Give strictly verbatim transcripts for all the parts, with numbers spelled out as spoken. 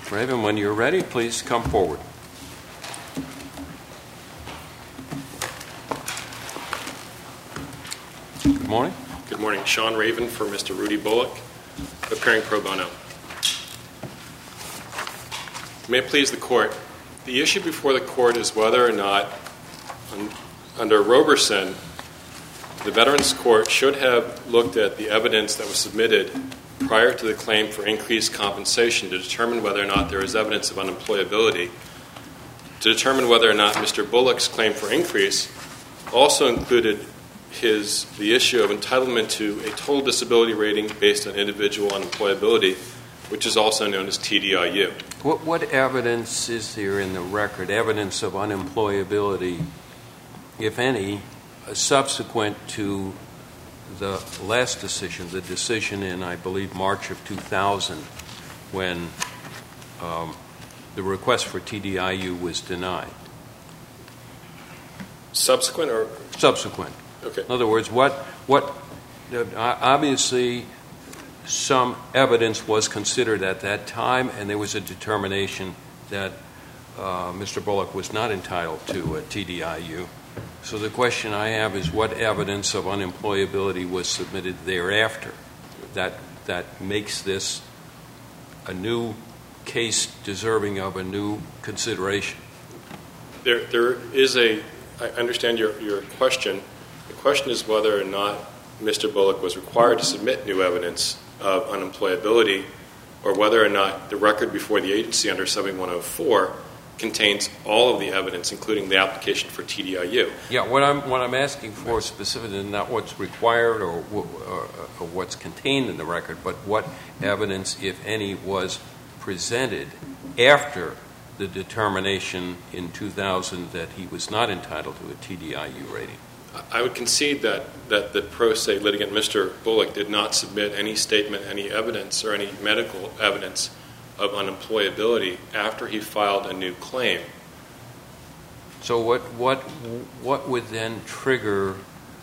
Raven, when you're ready, please come forward. Good morning. Good morning. Sean Raven for Mister Rudy Bullock, appearing pro bono. May it please the Court, the issue before the Court is whether or not, un- under Roberson, the Veterans Court should have looked at the evidence that was submitted prior to the claim for increased compensation to determine whether or not there is evidence of unemployability, to determine whether or not Mister Bullock's claim for increase also included his the issue of entitlement to a total disability rating based on individual unemployability, which is also known as T D I U. What, what evidence is there in the record, evidence of unemployability, if any, subsequent to the last decision, the decision in, I believe, March of two thousand, when um, the request for T D I U was denied? Subsequent or? Subsequent. Okay. In other words, what, what uh, obviously some evidence was considered at that time, and there was a determination that uh, Mister Bullock was not entitled to a T D I U. So the question I have is, what evidence of unemployability was submitted thereafter that that makes this a new case deserving of a new consideration? There, there is a, I understand your, your question. The question is whether or not Mister Bullock was required to submit new evidence of unemployability, or whether or not the record before the agency under seventy-one oh four contains all of the evidence, including the application for T D I U. Yeah, what I'm what I'm asking for specifically is not what's required or, or, or what's contained in the record, but what evidence, if any, was presented after the determination in two thousand that he was not entitled to a T D I U rating. I would concede that, that the pro se litigant, Mister Bullock, did not submit any statement, any evidence, or any medical evidence of unemployability after he filed a new claim. So what what what would then trigger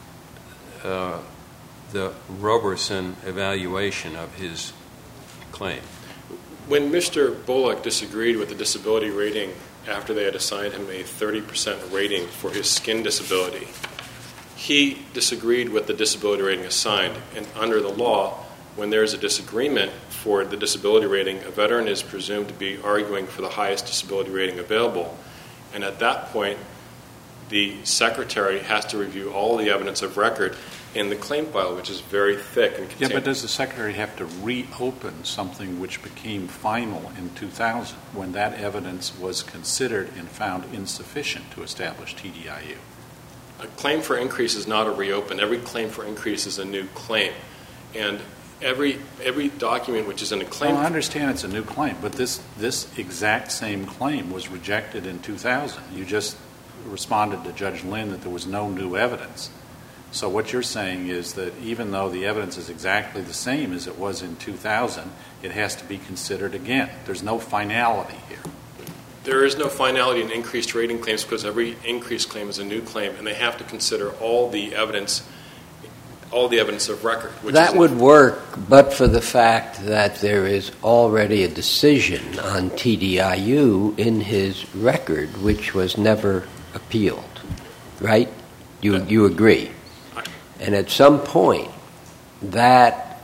uh, the Roberson evaluation of his claim? When Mister Bullock disagreed with the disability rating after they had assigned him a thirty percent rating for his skin disability, he disagreed with the disability rating assigned. And under the law, when there is a disagreement for the disability rating, a veteran is presumed to be arguing for the highest disability rating available. And at that point, the secretary has to review all the evidence of record in the claim file, which is very thick and contains. Yeah, but does the secretary have to reopen something which became final in two thousand when that evidence was considered and found insufficient to establish T D I U? A claim for increase is not a reopen. Every claim for increase is a new claim. And every every document which is in a claim... Well, I understand it's a new claim, but this, this exact same claim was rejected in two thousand. You just responded to Judge Lynn that there was no new evidence. So what you're saying is that even though the evidence is exactly the same as it was in two thousand, it has to be considered again. There's no finality here. There is no finality in increased rating claims because every increased claim is a new claim, and they have to consider all the evidence, all the evidence of record. Which that is would work, but for the fact that there is already a decision on T D I U in his record, which was never appealed, right? You Yeah. you agree? And at some point, that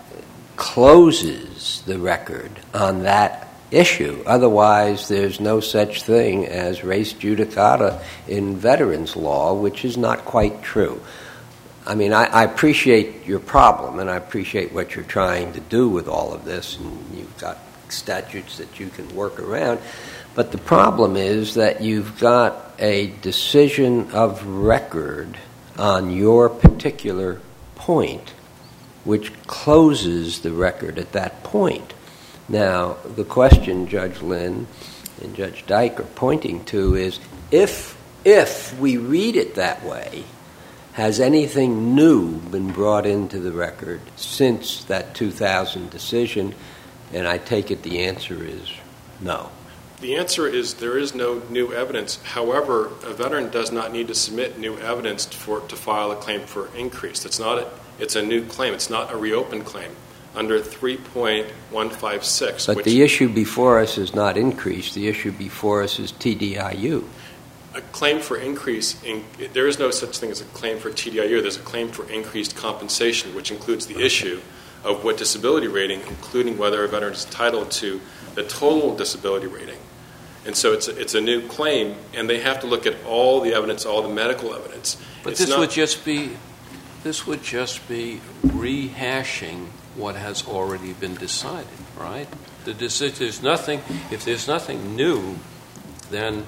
closes the record on that issue. Otherwise, there's no such thing as res judicata in veterans law, which is not quite true. I mean, I, I appreciate your problem, and I appreciate what you're trying to do with all of this, and you've got statutes that you can work around. But the problem is that you've got a decision of record on your particular point, which closes the record at that point. Now, the question Judge Lynn and Judge Dyke are pointing to is, if if we read it that way, has anything new been brought into the record since that two thousand decision? And I take it the answer is no. The answer is there is no new evidence. However, a veteran does not need to submit new evidence for to file a claim for increase. It's not a, it's a new claim. It's not a reopened claim. under three point one five six. But which the issue before us is not increase. The issue before us is T D I U. A claim for increase, in, there is no such thing as a claim for T D I U. There's a claim for increased compensation, which includes the issue of what disability rating, including whether a veteran is entitled to the total disability rating. And so it's a, it's a new claim, and they have to look at all the evidence, all the medical evidence. But it's this not, would just be this would just be rehashing what has already been decided, right? The decision, there's nothing. If there's nothing new, then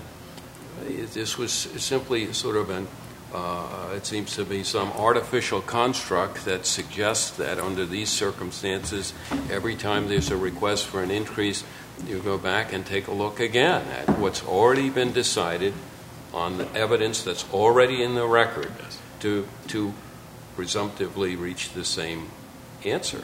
this was simply sort of an. Uh, it seems to be some artificial construct that suggests that under these circumstances, every time there's a request for an increase, you go back and take a look again at what's already been decided on the evidence that's already in the record to to presumptively reach the same answer.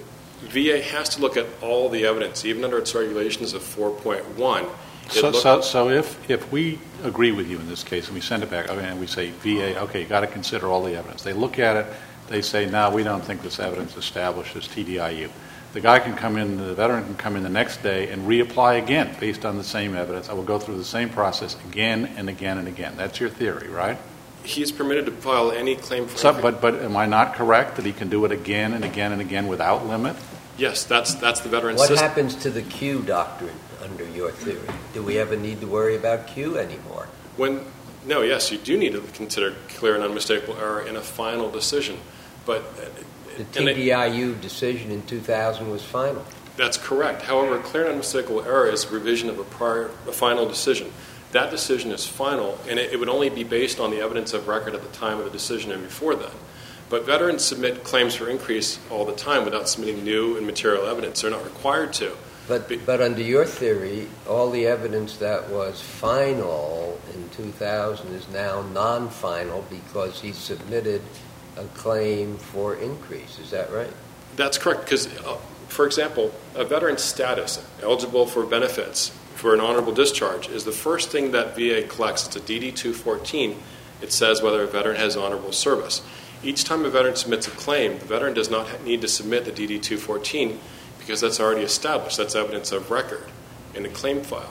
V A has to look at all the evidence, even under its regulations of four point one. So, so, so if, if we agree with you in this case and we send it back, okay, and we say, V A, okay, you've got to consider all the evidence. They look at it, they say, no, we don't think this evidence establishes T D I U. The guy can come in, the veteran can come in the next day and reapply again based on the same evidence. I will go through the same process again and again and again. That's your theory, right? He's permitted to file any claim for... So, but, but am I not correct that he can do it again and again and again without limit? Yes, that's that's the veteran's What system. happens to the Q doctrine under your theory? Do we ever need to worry about Q anymore? When no, yes, you do need to consider clear and unmistakable error in a final decision, but the T D I U it, decision in two thousand was final. That's correct. However, clear and unmistakable error is a revision of a prior, a final decision. That decision is final, and it, it would only be based on the evidence of record at the time of the decision and before then. But veterans submit claims for increase all the time without submitting new and material evidence. They're not required to. But but under your theory, all the evidence that was final in two thousand is now non-final because he submitted a claim for increase. Is that right? That's correct. Because, uh, for example, a veteran's status, eligible for benefits for an honorable discharge, is the first thing that V A collects. It's a D D two fourteen. It says whether a veteran has honorable service. Each time a veteran submits a claim, the veteran does not need to submit the D D two fourteen because that's already established. That's evidence of record in the claim file.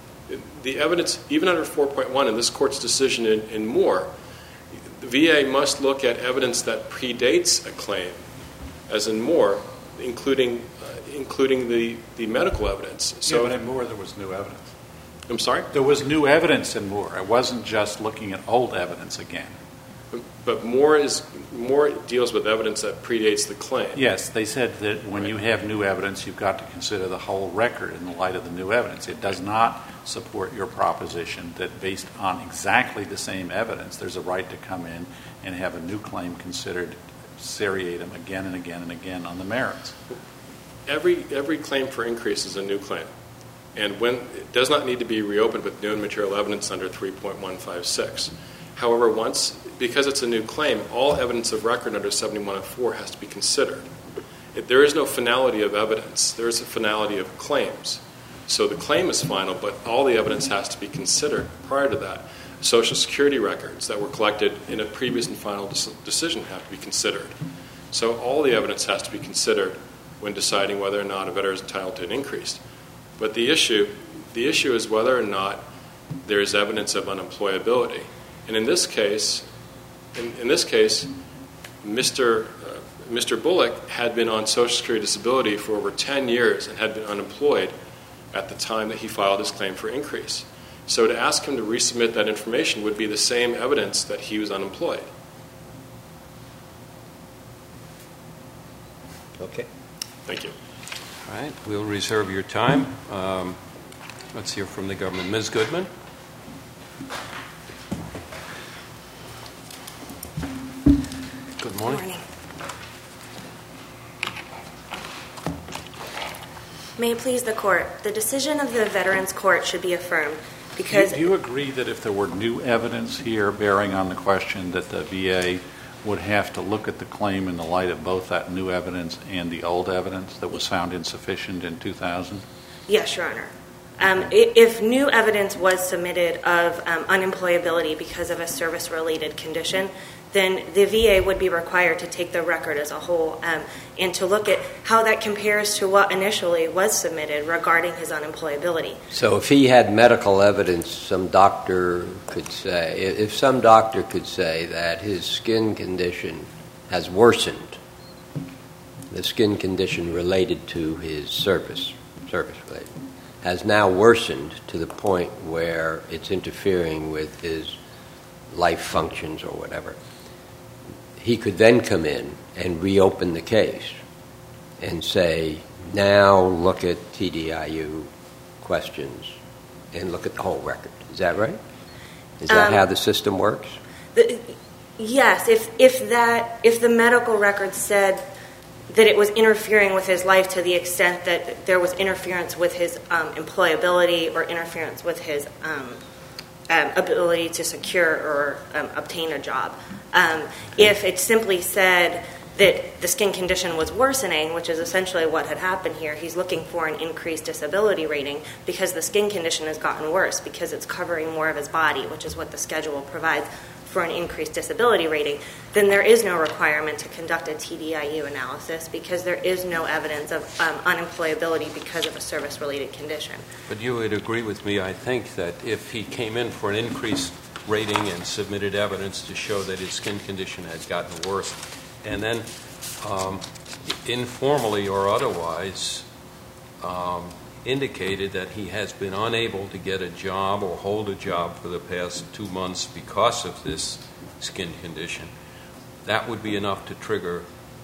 The evidence, even under four point one in this court's decision in, in Moore, the V A must look at evidence that predates a claim, as in Moore, including uh, including the, the medical evidence. So yeah, but in Moore there was new evidence. I'm sorry? There was new evidence in Moore. It wasn't just looking at old evidence again. But Moore is Moore deals with evidence that predates the claim. Yes, they said that when right. you have new evidence, you've got to consider the whole record in the light of the new evidence. It does not support your proposition that based on exactly the same evidence, there's a right to come in and have a new claim considered seriatim again and again and again on the merits. Every every claim for increase is a new claim. And when it does not need to be reopened with new and material evidence under three point one five six. However, once, because it's a new claim, all evidence of record under seventy-one oh four has to be considered. It, there is no finality of evidence. There is a finality of claims. So the claim is final, but all the evidence has to be considered prior to that. Social Security records that were collected in a previous and final des- decision have to be considered. So all the evidence has to be considered when deciding whether or not a veteran is entitled to an increase. But the issue, the issue is whether or not there is evidence of unemployability. And in this case, in, in this case, Mister Uh, Mister Bullock had been on Social Security disability for over ten years and had been unemployed at the time that he filed his claim for increase. So to ask him to resubmit that information would be the same evidence that he was unemployed. Okay. Thank you. All right, we'll reserve your time. Um, let's hear from the government. Miz Goodman. Good morning. Good morning. May it please the Court, the decision of the Veterans Court should be affirmed because... Do you agree that if there were new evidence here bearing on the question that the V A would have to look at the claim in the light of both that new evidence and the old evidence that was found insufficient in two thousand? Yes, Your Honor. Um, if new evidence was submitted of um, unemployability because of a service-related condition, then the V A would be required to take the record as a whole um, and to look at how that compares to what initially was submitted regarding his unemployability. So if he had medical evidence, some doctor could say, if some doctor could say that his skin condition has worsened, the skin condition related to his service, service related, has now worsened to the point where it's interfering with his life functions or whatever, he could then come in and reopen the case and say, now look at T D I U questions and look at the whole record. Is that right? Is that um, how the system works? The, yes. If if that if the medical record said that it was interfering with his life to the extent that there was interference with his um, employability or interference with his um, um, ability to secure or um, obtain a job. Um, if it simply said that the skin condition was worsening, which is essentially what had happened here, he's looking for an increased disability rating because the skin condition has gotten worse, because it's covering more of his body, which is what the schedule provides for an increased disability rating, then there is no requirement to conduct a T D I U analysis because there is no evidence of um, unemployability because of a service-related condition. But you would agree with me, I think, that if he came in for an increased rating and submitted evidence to show that his skin condition had gotten worse, and then um, informally or otherwise um, indicated that he has been unable to get a job or hold a job for the past two months because of this skin condition, that would be enough to trigger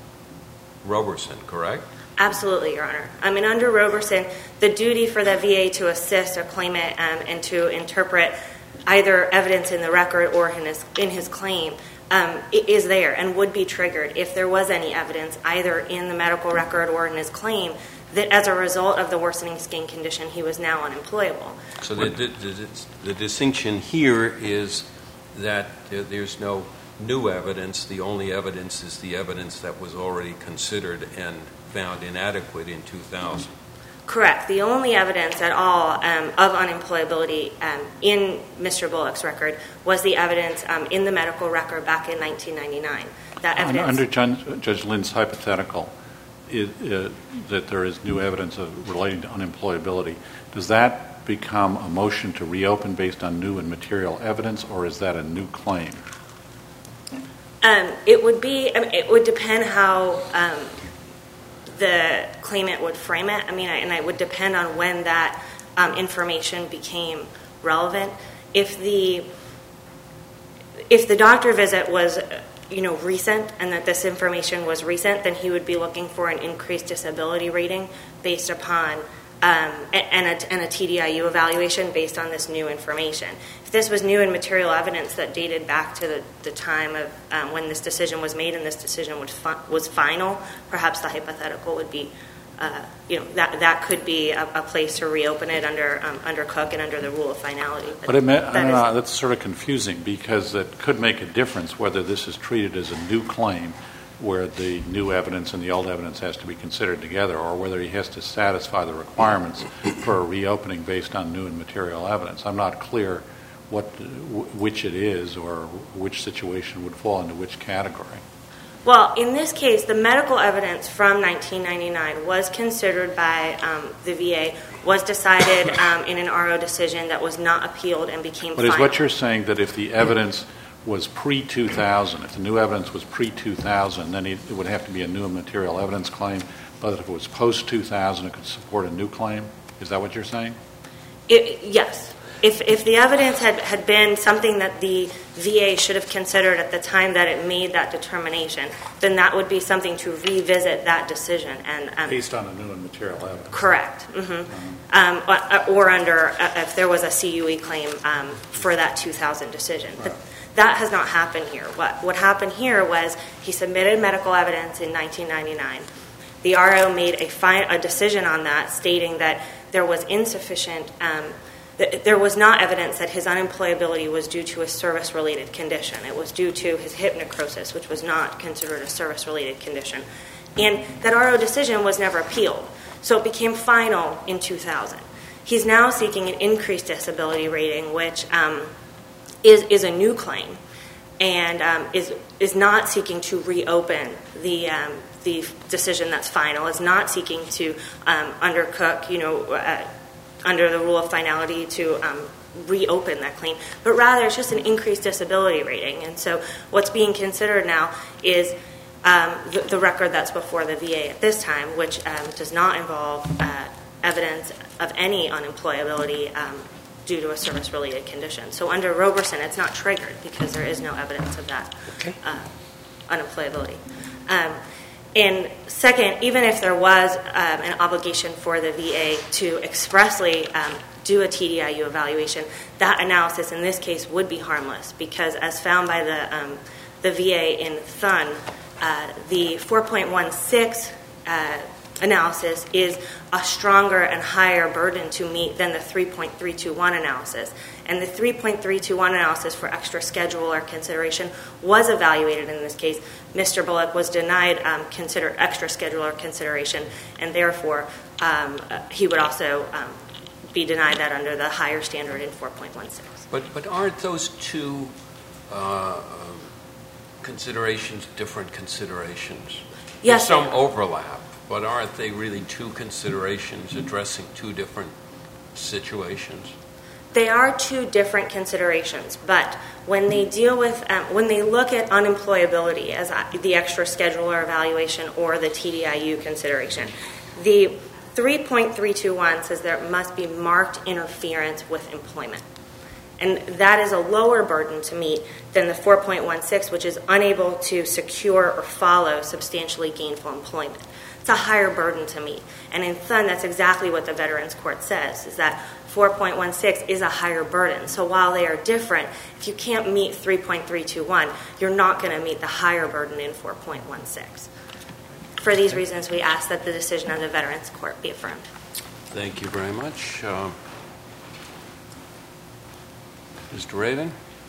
Roberson, correct? Absolutely, Your Honor. I mean, under Roberson, the duty for the V A to assist a claimant um, and to interpret either evidence in the record or in his, in his claim um, is there and would be triggered if there was any evidence either in the medical record or in his claim that as a result of the worsening skin condition, he was now unemployable. So the, the, the, the distinction here is that there's no new evidence. The only evidence is the evidence that was already considered and found inadequate in two thousand. Correct. The only evidence at all um, of unemployability um, in Mister Bullock's record was the evidence um, in the medical record back in nineteen ninety-nine. That evidence Under Judge, Judge Lynn's hypothetical, Is, uh, that there is new evidence of relating to unemployability, does that become a motion to reopen based on new and material evidence, or is that a new claim? Um, it would be. I mean, it would depend how um, the claimant would frame it. I mean, and it would depend on when that um, information became relevant. If the if the doctor visit was you know, recent and that this information was recent, then he would be looking for an increased disability rating based upon um, and, a, and a T D I U evaluation based on this new information. If this was new and material evidence that dated back to the, the time of um, when this decision was made and this decision was, fi- was final, perhaps the hypothetical would be Uh, you know, that that could be a, a place to reopen it under um, under Cook and under the rule of finality. But, but it may, that I don't know, that's sort of confusing because it could make a difference whether this is treated as a new claim where the new evidence and the old evidence has to be considered together, or whether he has to satisfy the requirements for a reopening based on new and material evidence. I'm not clear what which it is or which situation would fall into which category. Well, in this case, the medical evidence from nineteen ninety-nine was considered by um, the V A, was decided um, in an R O decision that was not appealed and became but final. But is what you're saying that if the evidence was pre two thousand, if the new evidence was pre two thousand, then it would have to be a new and material evidence claim, but if it was post two thousand, it could support a new claim? Is that what you're saying? It, yes. If if the evidence had, had been something that the V A should have considered at the time that it made that determination, then that would be something to revisit that decision. And um, based on a new and material evidence. Correct. Mm-hmm. Um, or, or under, uh, if there was a C U E claim um, for that two thousand decision. Right. But that has not happened here. What, what happened here was he submitted medical evidence in nineteen ninety-nine. The R O made a, fi- a decision on that stating that there was insufficient... Um, There was not evidence that his unemployability was due to a service-related condition. It was due to his hip necrosis, which was not considered a service-related condition. And that R O decision was never appealed. So it became final in two thousand. He's now seeking an increased disability rating, which um, is, is a new claim. and um, is is not seeking to reopen the um, the decision that's final, is not seeking to um, undercook, you know, uh, under the rule of finality to um, reopen that claim, but rather it's just an increased disability rating. And so what's being considered now is um, the, the record that's before the V A at this time, which um, does not involve uh, evidence of any unemployability um, due to a service-related condition. So under Roberson, it's not triggered because there is no evidence of that okay. uh, unemployability. Um, and second, even if there was um, an obligation for the V A to expressly um, do a T D I U evaluation, that analysis in this case would be harmless because, as found by the um, the V A in Thun, uh, the four point one six uh, analysis is a stronger and higher burden to meet than the three point three two one analysis. And the three point three two one analysis for extra schedule or consideration was evaluated in this case. Mister Bullock was denied um, consider extra schedule or consideration, and therefore um, uh, he would also um, be denied that under the higher standard in four point one six. But but aren't those two uh, considerations different considerations? Yes. There's some overlap, but aren't they really two considerations addressing two different situations? They are two different considerations, but when they deal with, um, when they look at unemployability as the extra scheduler evaluation or the T D I U consideration, the three point three two one says there must be marked interference with employment. And that is a lower burden to meet than the four point one six, which is unable to secure or follow substantially gainful employment. It's a higher burden to meet. And in Thun, that's exactly what the Veterans Court says, is that four point one six is a higher burden. So while they are different, if you can't meet three point three two one, you're not going to meet the higher burden in four point one six. For these reasons, we ask that the decision of the Veterans Court be affirmed. Thank you very much. Uh, Mister Raven?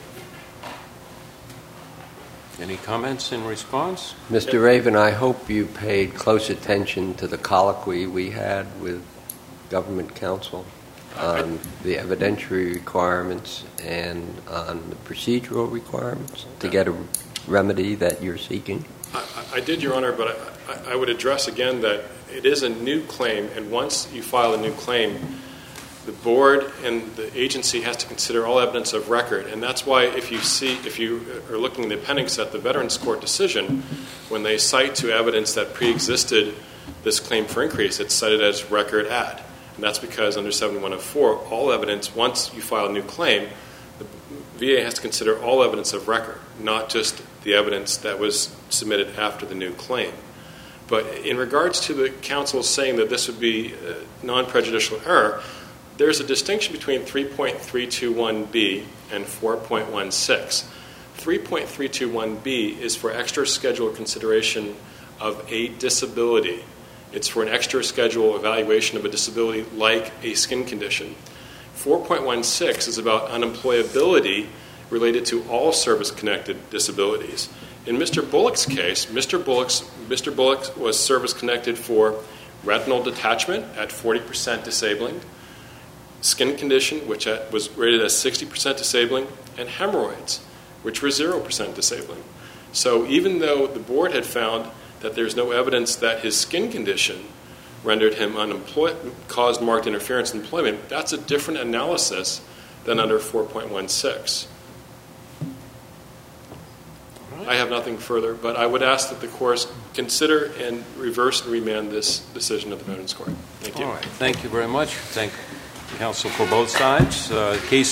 Any comments in response? Mister Raven, I hope you paid close attention to the colloquy we had with government counsel on the evidentiary requirements and on the procedural requirements to get a remedy that you're seeking. I, I did, Your Honor, but I, I would address again that it is a new claim, and once you file a new claim, the board and the agency has to consider all evidence of record, and that's why if you see, if you are looking in the appendix at the Veterans Court decision, when they cite to evidence that pre-existed this claim for increase, it's cited as record at, and that's because under seventy-one oh four, all evidence, once you file a new claim, the V A has to consider all evidence of record, not just the evidence that was submitted after the new claim. But in regards to the counsel saying that this would be a non-prejudicial error, there's a distinction between three point three two one B and four point one six. three point three two one B is for extra schedule consideration of a disability. It's for an extra schedule evaluation of a disability like a skin condition. four point one six is about unemployability related to all service-connected disabilities. In Mister Bullock's case, Mister Bullock's, Mister Bullock was service-connected for retinal detachment at forty percent disabling, skin condition, which was rated as sixty percent disabling, and hemorrhoids, which were zero percent disabling. So even though the board had found that there's no evidence that his skin condition rendered him unemployed, caused marked interference in employment, that's a different analysis than under four point one six. I have nothing further, but I would ask that the court consider and reverse and remand this decision of the Veterans Court. Thank you. All right. Thank you very much. Thank counsel for both sides. Uh, case